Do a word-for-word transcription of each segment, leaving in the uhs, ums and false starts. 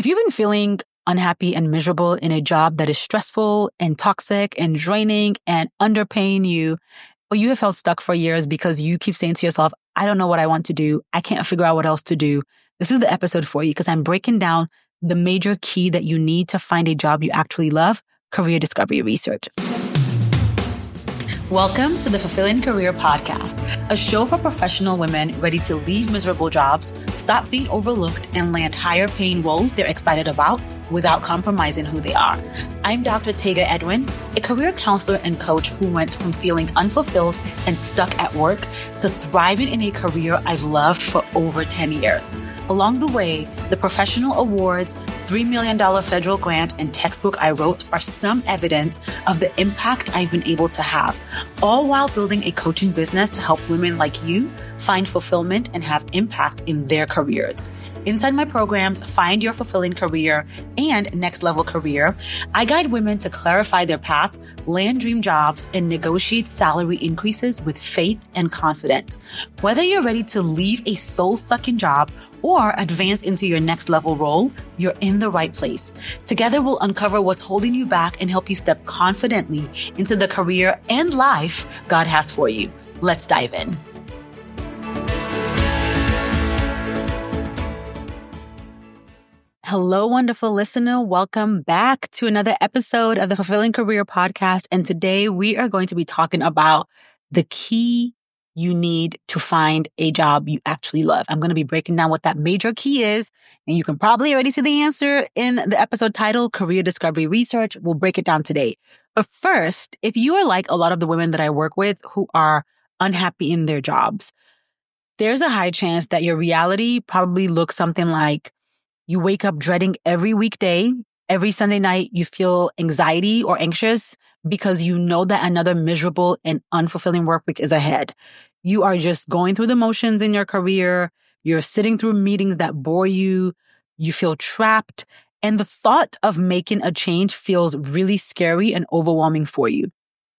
If you've been feeling unhappy and miserable in a job that is stressful and toxic and draining and underpaying you, or you have felt stuck for years because you keep saying to yourself, I don't know what I want to do. I can't figure out what else to do. This is the episode for you because I'm breaking down the major key that you need to find a job you actually love, career discovery research. Welcome to the Fulfilling Career Podcast, a show for professional women ready to leave miserable jobs, stop being overlooked, and land higher paying roles they're excited about without compromising who they are. I'm Doctor Tega Edwin, a career counselor and coach who went from feeling unfulfilled and stuck at work to thriving in a career I've loved for over ten years. Along the way, the professional awards, three million dollars federal grant, and textbook I wrote are some evidence of the impact I've been able to have, all while building a coaching business to help women like you find fulfillment and have impact in their careers. Inside my programs, Find Your Fulfilling Career and Next Level Career, I guide women to clarify their path, land dream jobs, and negotiate salary increases with faith and confidence. Whether you're ready to leave a soul-sucking job or advance into your next level role, you're in the right place. Together, we'll uncover what's holding you back and help you step confidently into the career and life God has for you. Let's dive in. Hello, wonderful listener. Welcome back to another episode of the Fulfilling Career Podcast. And today we are going to be talking about the key you need to find a job you actually love. I'm going to be breaking down what that major key is. And you can probably already see the answer in the episode title, Career Discovery Research. We'll break it down today. But first, if you are like a lot of the women that I work with who are unhappy in their jobs, there's a high chance that your reality probably looks something like you wake up dreading every weekday. Every Sunday night, you feel anxiety or anxious because you know that another miserable and unfulfilling work week is ahead. You are just going through the motions in your career. You're sitting through meetings that bore you. You feel trapped. And the thought of making a change feels really scary and overwhelming for you.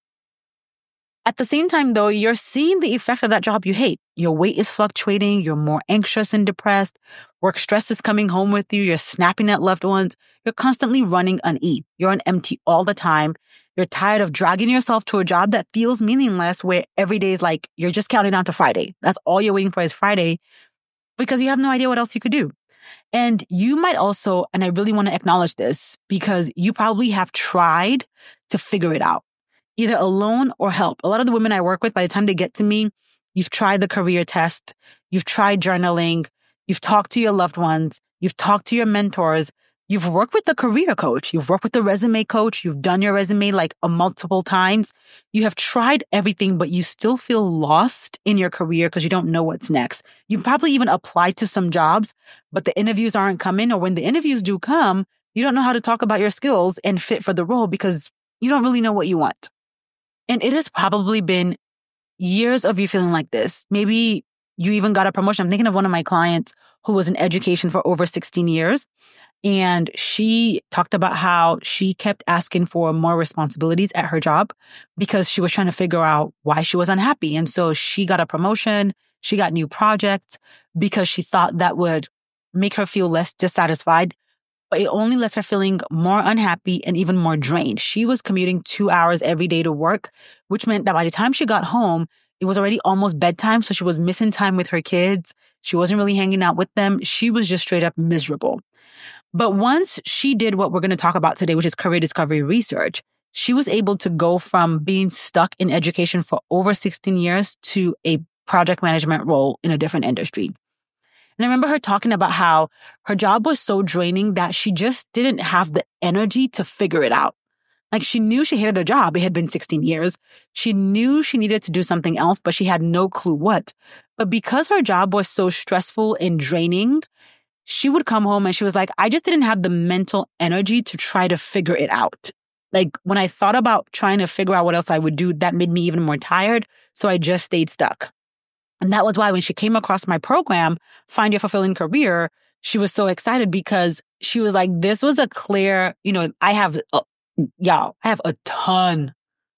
At the same time, though, you're seeing the effect of that job you hate. Your weight is fluctuating. You're more anxious and depressed. Work stress is coming home with you. You're snapping at loved ones. You're constantly running on E. You're on empty all the time. You're tired of dragging yourself to a job that feels meaningless, where every day is like you're just counting down to Friday. That's all you're waiting for is Friday because you have no idea what else you could do. And you might also, and I really want to acknowledge this, because you probably have tried to figure it out, either alone or help. A lot of the women I work with, by the time they get to me, you've tried the career test, you've tried journaling, you've talked to your loved ones, you've talked to your mentors, you've worked with the career coach, you've worked with the resume coach, you've done your resume like a multiple times. You have tried everything, but you still feel lost in your career because you don't know what's next. You probably even applied to some jobs, but the interviews aren't coming, or when the interviews do come, you don't know how to talk about your skills and fit for the role because you don't really know what you want. And it has probably been years of you feeling like this. Maybe you even got a promotion. I'm thinking of one of my clients who was in education for over sixteen years. And she talked about how she kept asking for more responsibilities at her job because she was trying to figure out why she was unhappy. And so she got a promotion. She got new projects because she thought that would make her feel less dissatisfied. But it only left her feeling more unhappy and even more drained. She was commuting two hours every day to work, which meant that by the time she got home, it was already almost bedtime. So she was missing time with her kids. She wasn't really hanging out with them. She was just straight up miserable. But once she did what we're going to talk about today, which is career discovery research, she was able to go from being stuck in education for over sixteen years to a project management role in a different industry. And I remember her talking about how her job was so draining that she just didn't have the energy to figure it out. Like, she knew she hated her job. It had been sixteen years. She knew she needed to do something else, but she had no clue what. But because her job was so stressful and draining, she would come home and she was like, I just didn't have the mental energy to try to figure it out. Like, when I thought about trying to figure out what else I would do, that made me even more tired. So I just stayed stuck. And that was why when she came across my program, Find Your Fulfilling Career, she was so excited because she was like, this was a clear, you know, I have, uh, y'all, I have a ton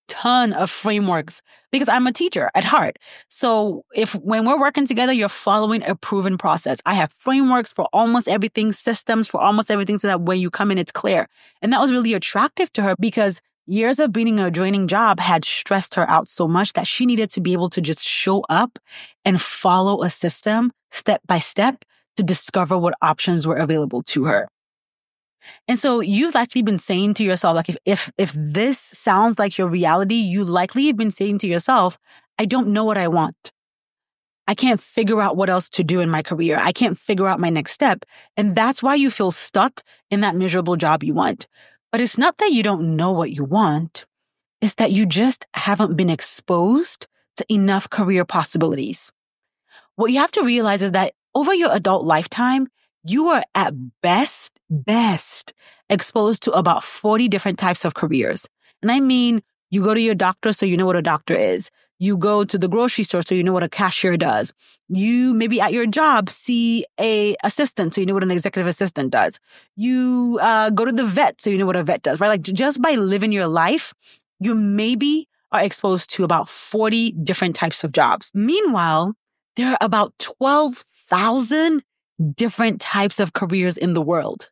ton of frameworks because I'm a teacher at heart. So if when we're working together, you're following a proven process. I have frameworks for almost everything, systems for almost everything, so that when you come in, it's clear. And that was really attractive to her because years of being in a draining job had stressed her out so much that she needed to be able to just show up and follow a system step by step to discover what options were available to her. And so you've actually been saying to yourself, like, if, if, if this sounds like your reality, you likely have been saying to yourself, I don't know what I want. I can't figure out what else to do in my career. I can't figure out my next step. And that's why you feel stuck in that miserable job you want. But it's not that you don't know what you want. It's that you just haven't been exposed to enough career possibilities. What you have to realize is that over your adult lifetime, you are at best, best exposed to about forty different types of careers. And I mean, you go to your doctor so you know what a doctor is. You go to the grocery store so you know what a cashier does. You maybe at your job see a assistant so you know what an executive assistant does. You uh, go to the vet so you know what a vet does, right? Like just by living your life, you maybe are exposed to about forty different types of jobs. Meanwhile, there are about twelve thousand different types of careers in the world.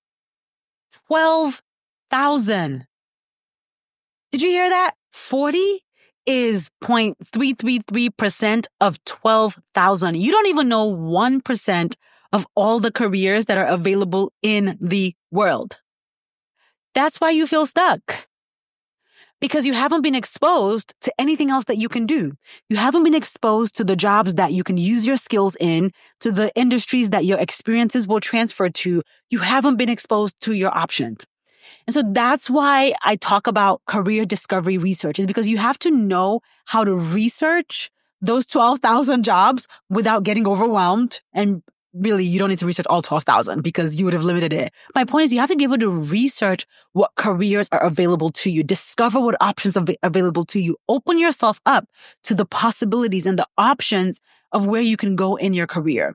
twelve thousand. Did you hear that? forty is zero point three three three percent of twelve thousand. You don't even know one percent of all the careers that are available in the world. That's why you feel stuck. Because you haven't been exposed to anything else that you can do. You haven't been exposed to the jobs that you can use your skills in, to the industries that your experiences will transfer to. You haven't been exposed to your options. And so that's why I talk about career discovery research, is because you have to know how to research those twelve thousand jobs without getting overwhelmed. And really, you don't need to research all twelve thousand because you would have limited it. My point is you have to be able to research what careers are available to you, discover what options are available to you, open yourself up to the possibilities and the options of where you can go in your career.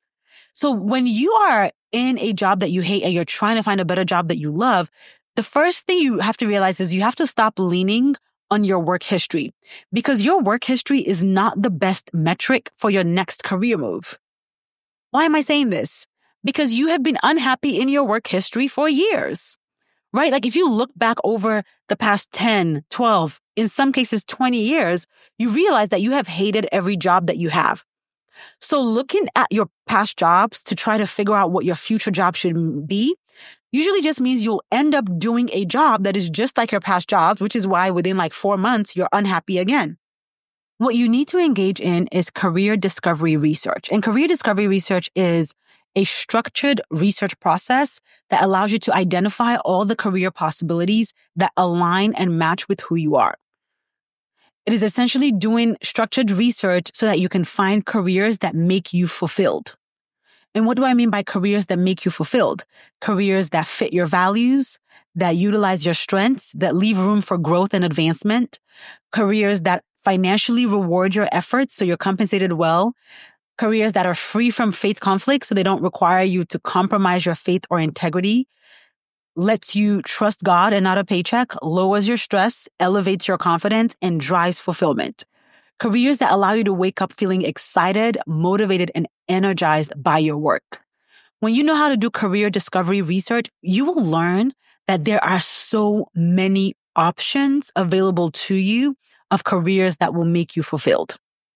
So when you are in a job that you hate and you're trying to find a better job that you love, the first thing you have to realize is you have to stop leaning on your work history, because your work history is not the best metric for your next career move. Why am I saying this? Because you have been unhappy in your work history for years, right? Like if you look back over the past ten, twelve, in some cases twenty years, you realize that you have hated every job that you have. So looking at your past jobs to try to figure out what your future job should be usually just means you'll end up doing a job that is just like your past jobs, which is why within like four months, you're unhappy again. What you need to engage in is career discovery research. And career discovery research is a structured research process that allows you to identify all the career possibilities that align and match with who you are. It is essentially doing structured research so that you can find careers that make you fulfilled. And what do I mean by careers that make you fulfilled? Careers that fit your values, that utilize your strengths, that leave room for growth and advancement. Careers that financially reward your efforts so you're compensated well. Careers that are free from faith conflict so they don't require you to compromise your faith or integrity. Lets you trust God and not a paycheck, lowers your stress, elevates your confidence, and drives fulfillment. Careers that allow you to wake up feeling excited, motivated, and energized by your work. When you know how to do career discovery research, you will learn that there are so many options available to you of careers that will make you fulfilled.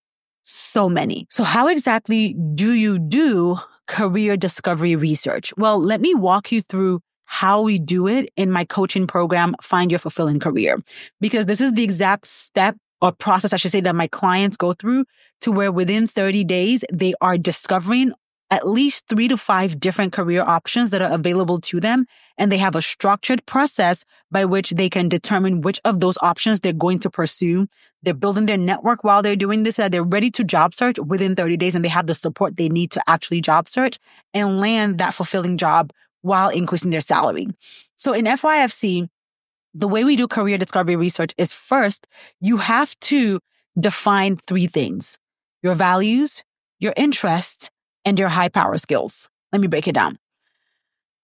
So many. So how exactly do you do career discovery research? Well, let me walk you through how we do it in my coaching program, Find Your Fulfilling Career, because this is the exact step or process, I should say, that my clients go through to where within thirty days, they are discovering at least three to five different career options that are available to them. And they have a structured process by which they can determine which of those options they're going to pursue. They're building their network while they're doing this, so that they're ready to job search within thirty days and they have the support they need to actually job search and land that fulfilling job while increasing their salary. So in F Y F C, the way we do career discovery research is first, you have to define three things: your values, your interests, and your high power skills. Let me break it down.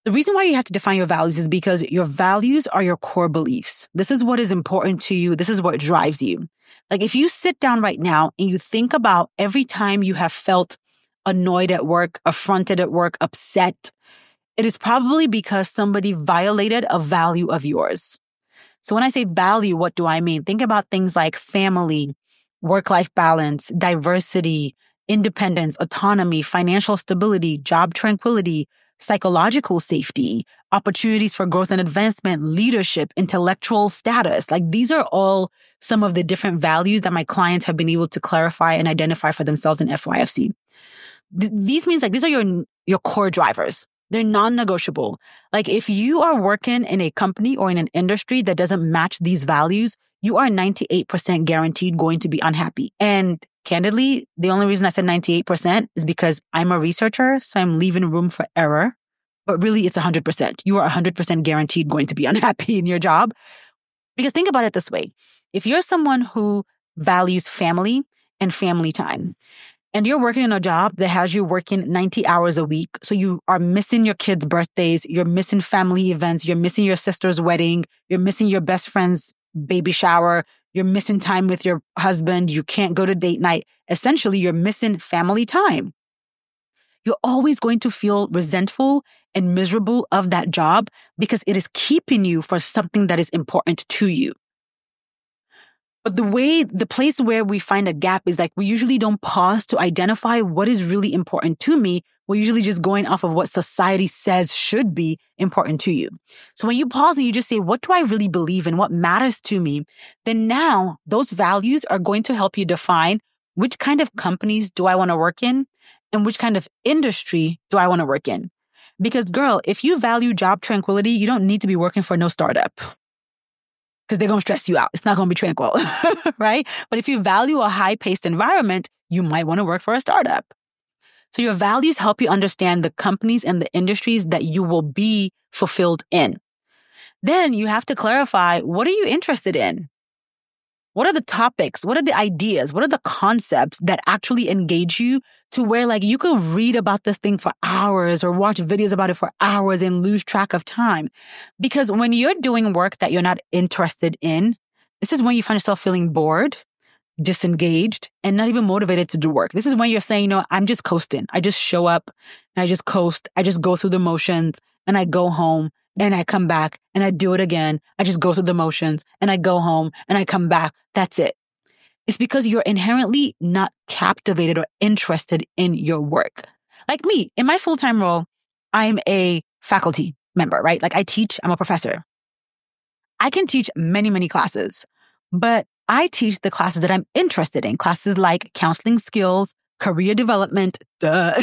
The reason why you have to define your values is because your values are your core beliefs. This is what is important to you. This is what drives you. Like if you sit down right now and you think about every time you have felt annoyed at work, affronted at work, upset, it is probably because somebody violated a value of yours. So when I say value, what do I mean? Think about things like family, work-life balance, diversity, independence, autonomy, financial stability, job tranquility, psychological safety, opportunities for growth and advancement, leadership, intellectual status. Like these are all some of the different values that my clients have been able to clarify and identify for themselves in F Y F C. Th- these means like these are your, your core drivers. They're non-negotiable. Like if you are working in a company or in an industry that doesn't match these values, you are ninety-eight percent guaranteed going to be unhappy. And candidly, the only reason I said ninety-eight percent is because I'm a researcher, so I'm leaving room for error. But really, it's one hundred percent. You are one hundred percent guaranteed going to be unhappy in your job. Because think about it this way. If you're someone who values family and family time, and you're working in a job that has you working ninety hours a week, so you are missing your kids' birthdays, you're missing family events, you're missing your sister's wedding, you're missing your best friend's baby shower, you're missing time with your husband, you can't go to date night. Essentially, you're missing family time. You're always going to feel resentful and miserable of that job because it is keeping you for something that is important to you. But the way, the place where we find a gap is like we usually don't pause to identify what is really important to me. We're usually just going off of what society says should be important to you. So when you pause and you just say, what do I really believe in? What matters to me? Then now those values are going to help you define which kind of companies do I want to work in and which kind of industry do I want to work in? Because girl, if you value job tranquility, you don't need to be working for no startup. Because they're going to stress you out. It's not going to be tranquil, right? But if you value a high-paced environment, you might want to work for a startup. So your values help you understand the companies and the industries that you will be fulfilled in. Then you have to clarify, what are you interested in? What are the topics? What are the ideas? What are the concepts that actually engage you to where like you could read about this thing for hours or watch videos about it for hours and lose track of time? Because when you're doing work that you're not interested in, this is when you find yourself feeling bored, disengaged, and not even motivated to do work. This is when you're saying, you know, I'm just coasting. I just show up and I just coast. I just go through the motions and I go home. And I come back and I do it again. I just go through the motions and I go home and I come back. That's it. It's because you're inherently not captivated or interested in your work. Like me, in my full-time role, I'm a faculty member, right? Like I teach, I'm a professor. I can teach many, many classes, but I teach the classes that I'm interested in. Classes like counseling skills, career development, duh.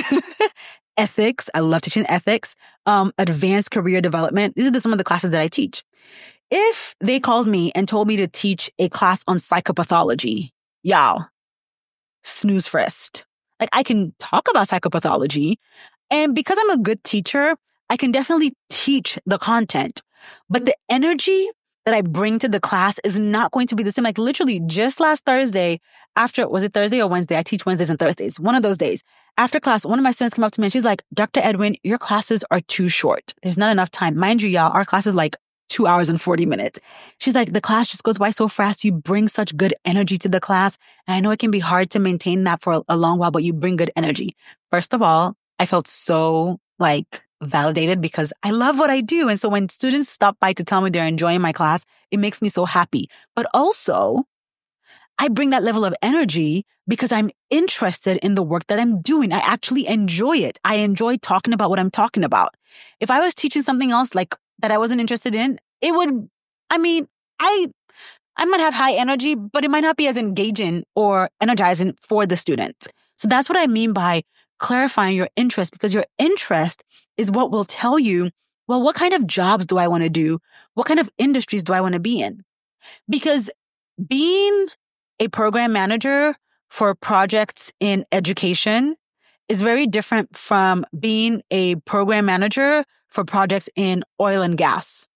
Ethics. I love teaching ethics. Um, advanced career development. These are the, some of the classes that I teach. If they called me and told me to teach a class on psychopathology, y'all, snooze first. Like I can talk about psychopathology, and because I'm a good teacher, I can definitely teach the content. But the energy that I bring to the class is not going to be the same. Like literally just last Thursday, after, was it Thursday or Wednesday? I teach Wednesdays and Thursdays. One of those days. After class, one of my students came up to me and she's like, Doctor Edwin, your classes are too short. There's not enough time. Mind you, y'all, our class is like two hours and forty minutes. She's like, the class just goes by so fast. You bring such good energy to the class. And I know it can be hard to maintain that for a long while, but you bring good energy. First of all, I felt so like validated because I love what I do. And so when students stop by to tell me they're enjoying my class, it makes me so happy. But also, I bring that level of energy because I'm interested in the work that I'm doing. I actually enjoy it. I enjoy talking about what I'm talking about. If I was teaching something else like that I wasn't interested in, it would, I mean, I, I might have high energy, but it might not be as engaging or energizing for the student. So that's what I mean by clarifying your interest, because your interest is what will tell you, well, what kind of jobs do I want to do? What kind of industries do I want to be in? Because being a program manager for projects in education is very different from being a program manager for projects in oil and gas.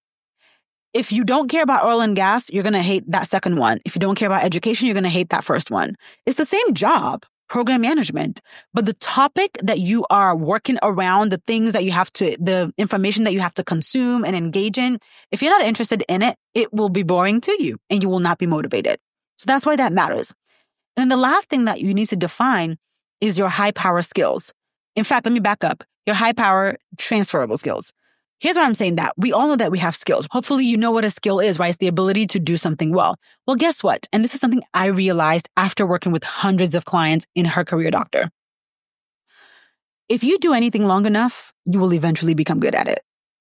If you don't care about oil and gas, you're going to hate that second one. If you don't care about education, you're going to hate that first one. It's the same job. program management. But the topic that you are working around, the things that you have to, the information that you have to consume and engage in, if you're not interested in it, it will be boring to you and you will not be motivated. So that's why that matters. And the last thing that you need to define is your high power skills. In fact, let me back up. Your high power transferable skills. Here's why I'm saying that. We all know that we have skills. Hopefully you know what a skill is, right? It's the ability to do something well. Well, guess what? And this is something I realized after working with hundreds of clients in Her Career Doctor. If you do anything long enough, you will eventually become good at it.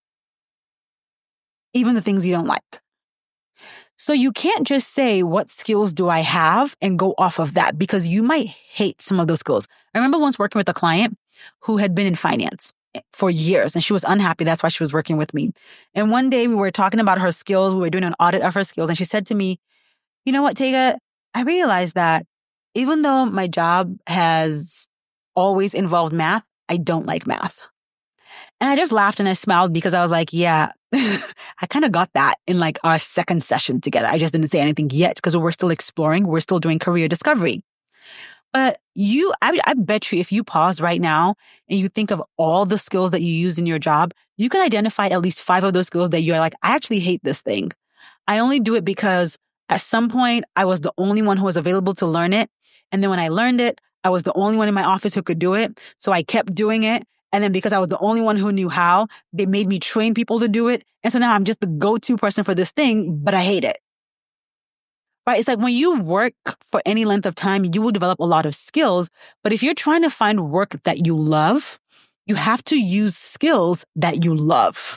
Even the things you don't like. So you can't just say, what skills do I have, and go off of that, because you might hate some of those skills. I remember once working with a client who had been in finance for years, and she was unhappy. That's why she was working with me. And one day we were talking about her skills. We were doing an audit of her skills. And she said to me, you know what, Tega, I realized that even though my job has always involved math, I don't like math. And I just laughed and I smiled because I was like, yeah, I kind of got that in like our second session together. I just didn't say anything yet because we're still exploring. We're still doing career discovery. But you, I, I bet you if you pause right now and you think of all the skills that you use in your job, you can identify at least five of those skills that you're like, I actually hate this thing. I only do it because at some point I was the only one who was available to learn it. And then when I learned it, I was the only one in my office who could do it. So I kept doing it. And then because I was the only one who knew how, they made me train people to do it. And so now I'm just the go-to person for this thing, but I hate it. Right? It's like when you work for any length of time, you will develop a lot of skills. But if you're trying to find work that you love, you have to use skills that you love.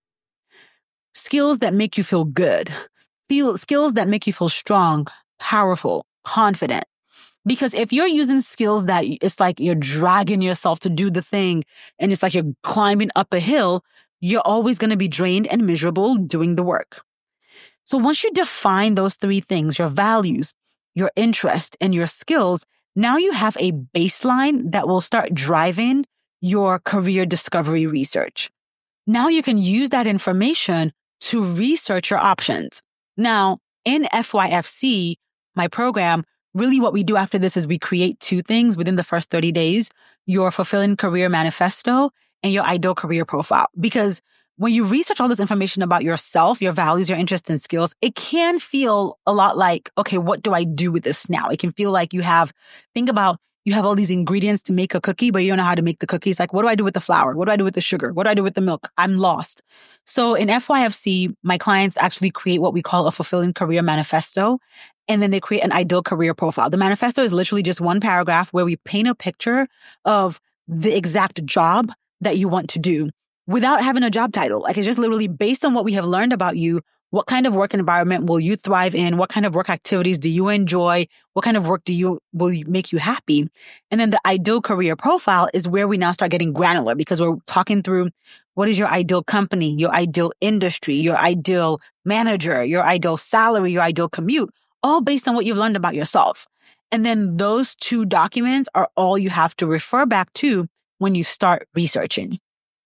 Skills that make you feel good. Feel, skills that make you feel strong, powerful, confident. Because if you're using skills that it's like you're dragging yourself to do the thing and it's like you're climbing up a hill, you're always going to be drained and miserable doing the work. So once you define those three things, your values, your interest, and your skills, now you have a baseline that will start driving your career discovery research. Now you can use that information to research your options. Now, in F Y F C, my program, really what we do after this is we create two things within the first thirty days, your fulfilling career manifesto and your ideal career profile. Because when you research all this information about yourself, your values, your interests and skills, it can feel a lot like, okay, what do I do with this now? It can feel like you have, think about, you have all these ingredients to make a cookie, but you don't know how to make the cookies. Like, what do I do with the flour? What do I do with the sugar? What do I do with the milk? I'm lost. So in F Y F C, my clients actually create what we call a fulfilling career manifesto. And then they create an ideal career profile. The manifesto is literally just one paragraph where we paint a picture of the exact job that you want to do without having a job title. Like, it's just literally based on what we have learned about you. What kind of work environment will you thrive in? What kind of work activities do you enjoy? What kind of work do you will make you happy? And then the ideal career profile is where we now start getting granular because we're talking through what is your ideal company, your ideal industry, your ideal manager, your ideal salary, your ideal commute, all based on what you've learned about yourself. And then those two documents are all you have to refer back to when you start researching.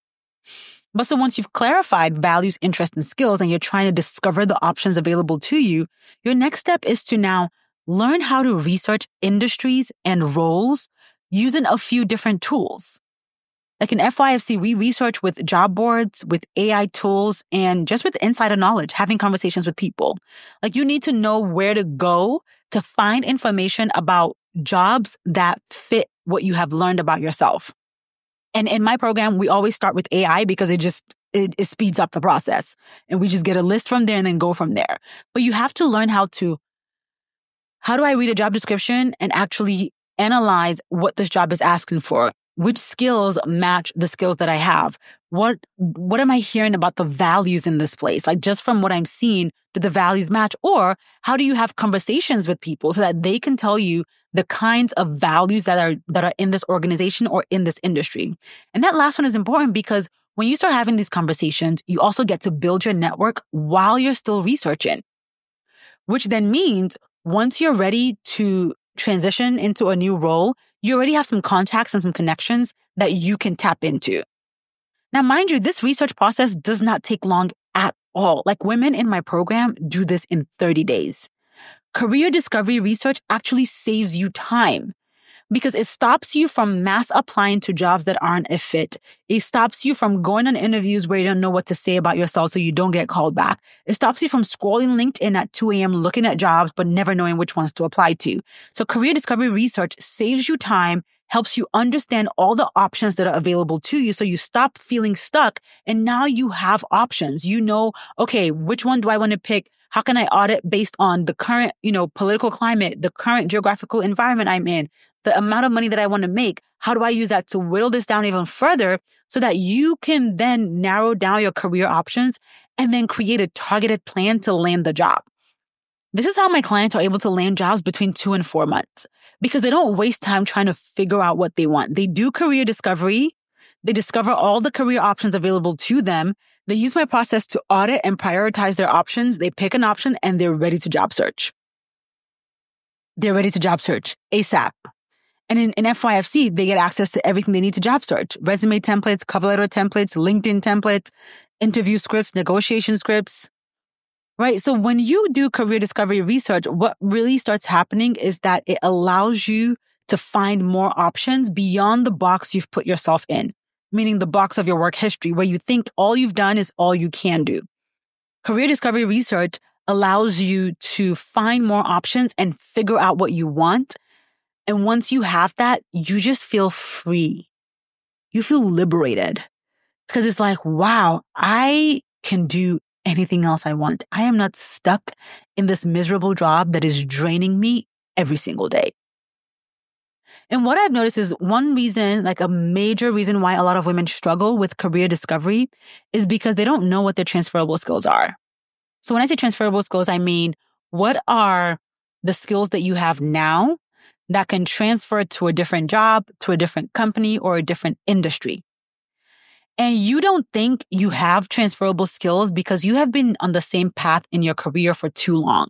But so once you've clarified values, interests, and skills, and you're trying to discover the options available to you, your next step is to now learn how to research industries and roles using a few different tools. Like in F Y F C, we research with job boards, with A I tools, and just with insider knowledge, having conversations with people. Like, you need to know where to go to find information about jobs that fit what you have learned about yourself. And in my program, we always start with A I because it just, it, it speeds up the process. And we just get a list from there and then go from there. But you have to learn how to, how do I read a job description and actually analyze what this job is asking for? Which skills match the skills that I have? What, what am I hearing about the values in this place? Like, just from what I'm seeing, do the values match? Or how do you have conversations with people so that they can tell you the kinds of values that are, that are in this organization or in this industry? And that last one is important because when you start having these conversations, you also get to build your network while you're still researching, which then means once you're ready to transition into a new role, you already have some contacts and some connections that you can tap into. Now, mind you, this research process does not take long at all. Like, women in my program do this in thirty days. Career discovery research actually saves you time because it stops you from mass applying to jobs that aren't a fit. It stops you from going on interviews where you don't know what to say about yourself so you don't get called back. It stops you from scrolling LinkedIn at two a.m. looking at jobs but never knowing which ones to apply to. So career discovery research saves you time, helps you understand all the options that are available to you so you stop feeling stuck, and now you have options. You know, okay, which one do I want to pick? How can I audit based on the current, you know, political climate, the current geographical environment I'm in, the amount of money that I want to make? How do I use that to whittle this down even further so that you can then narrow down your career options and then create a targeted plan to land the job? This is how my clients are able to land jobs between two and four months because they don't waste time trying to figure out what they want. They do career discovery. They discover all the career options available to them. They use my process to audit and prioritize their options. They pick an option and they're ready to job search. They're ready to job search ASAP. And in, in F Y F C, they get access to everything they need to job search. Resume templates, cover letter templates, LinkedIn templates, interview scripts, negotiation scripts. Right? So when you do career discovery research, what really starts happening is that it allows you to find more options beyond the box you've put yourself in, meaning the box of your work history, where you think all you've done is all you can do. Career discovery research allows you to find more options and figure out what you want. And once you have that, you just feel free. You feel liberated because it's like, wow, I can do anything else I want. I am not stuck in this miserable job that is draining me every single day. And what I've noticed is one reason, like a major reason why a lot of women struggle with career discovery is because they don't know what their transferable skills are. So when I say transferable skills, I mean, what are the skills that you have now that can transfer to a different job, to a different company, or a different industry? And you don't think you have transferable skills because you have been on the same path in your career for too long.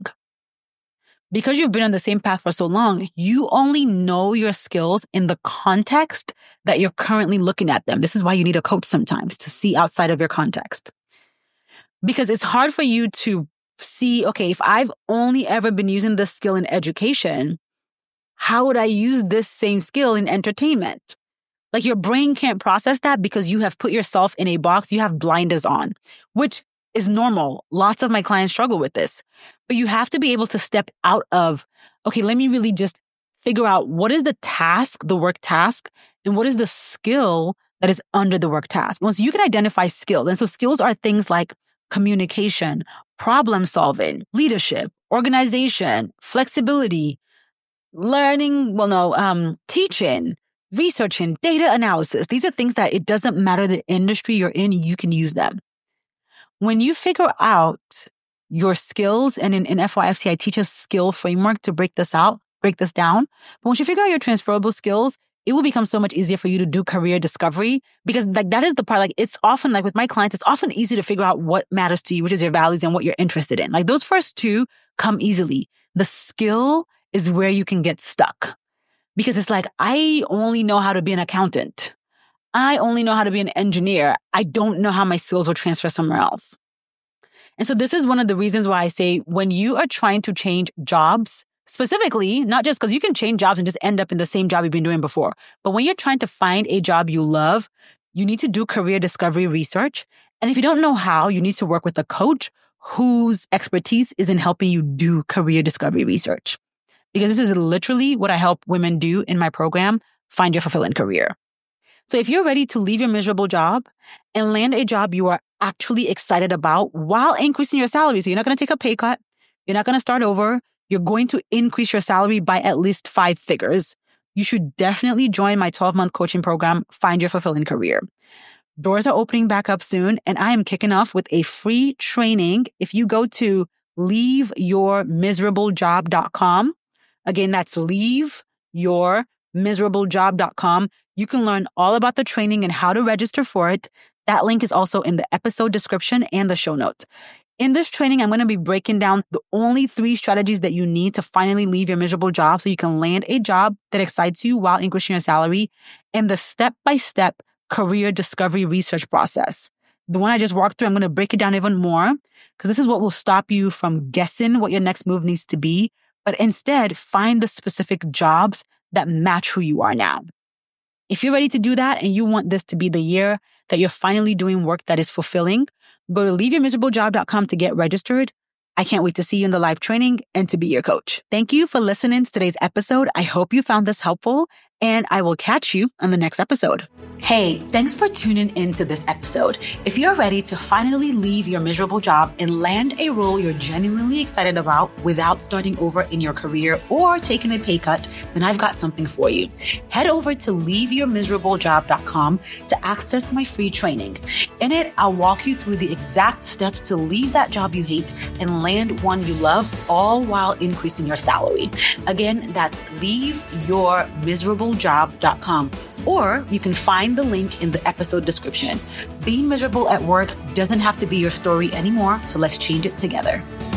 Because you've been on the same path for so long, you only know your skills in the context that you're currently looking at them. This is why you need a coach sometimes to see outside of your context. Because it's hard for you to see, okay, if I've only ever been using this skill in education, how would I use this same skill in entertainment? Like your brain can't process that because you have put yourself in a box, you have blinders on, which is normal. Lots of my clients struggle with this. But you have to be able to step out of, okay, let me really just figure out what is the task, the work task, and what is the skill that is under the work task. Once you can identify skills, and so skills are things like communication, problem solving, leadership, organization, flexibility, learning, well, no, um, teaching, researching, data analysis. These are things that it doesn't matter the industry you're in, you can use them. When you figure out your skills, and in, in F Y F C, I teach a skill framework to break this out, break this down. But once you figure out your transferable skills, it will become so much easier for you to do career discovery because like that is the part, like it's often like with my clients, it's often easy to figure out what matters to you, which is your values and what you're interested in. Like those first two come easily. The skill is where you can get stuck because it's like, I only know how to be an accountant. I only know how to be an engineer. I don't know how my skills will transfer somewhere else. And so this is one of the reasons why I say when you are trying to change jobs, specifically, not just because you can change jobs and just end up in the same job you've been doing before, but when you're trying to find a job you love, you need to do career discovery research. And if you don't know how, you need to work with a coach whose expertise is in helping you do career discovery research. Because this is literally what I help women do in my program, Find Your Fulfilling Career. So if you're ready to leave your miserable job and land a job you are actually excited about while increasing your salary, so you're not going to take a pay cut, you're not going to start over, you're going to increase your salary by at least five figures, you should definitely join my twelve-month coaching program, Find Your Fulfilling Career. Doors are opening back up soon, and I am kicking off with a free training. If you go to leave your miserable job dot com, again, that's leave your miserable job dot com. You can learn all about the training and how to register for it. That link is also in the episode description and the show notes. In this training, I'm going to be breaking down the only three strategies that you need to finally leave your miserable job so you can land a job that excites you while increasing your salary, and the step-by-step career discovery research process. The one I just walked through, I'm going to break it down even more because this is what will stop you from guessing what your next move needs to be, but instead find the specific jobs that match who you are now. If you're ready to do that and you want this to be the year that you're finally doing work that is fulfilling, go to leave your miserable job dot com to get registered. I can't wait to see you in the live training and to be your coach. Thank you for listening to today's episode. I hope you found this helpful, and I will catch you on the next episode. Hey, thanks for tuning into this episode. If you're ready to finally leave your miserable job and land a role you're genuinely excited about without starting over in your career or taking a pay cut, then I've got something for you. Head over to leave your miserable job dot com to access my free training. In it, I'll walk you through the exact steps to leave that job you hate and land one you love, all while increasing your salary. Again, that's leave your miserable job dot com. Or you can find the link in the episode description. Being miserable at work doesn't have to be your story anymore, so let's change it together.